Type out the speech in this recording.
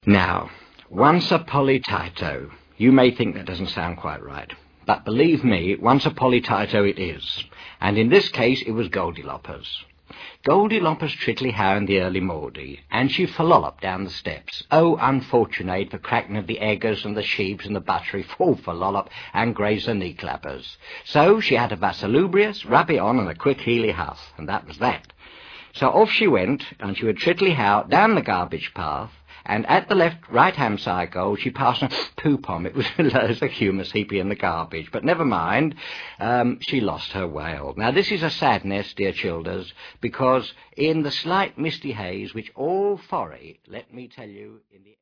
Now, once a polytato. You may think that doesn't sound quite right, but believe me, once a polytato it is. And in this case, it was Goldiloppers. Goldiloppers trickly how in the early mordy, and she follolloped down the steps. Oh, unfortunate for cracking of the eggers and the sheeps and the buttery, full follollop, and graze the knee clappers. So she had a vasalubrious, rub it on, and a quick heely huff, and that was that. So off she went, and she would trickly how down the garbage path, and at the right-hand side goal, she passed a poo-pom. It was a humus heapy in the garbage. But never mind, she lost her whale. Now, this is a sadness, dear childers, because in the slight misty haze, which all forry, let me tell you, in the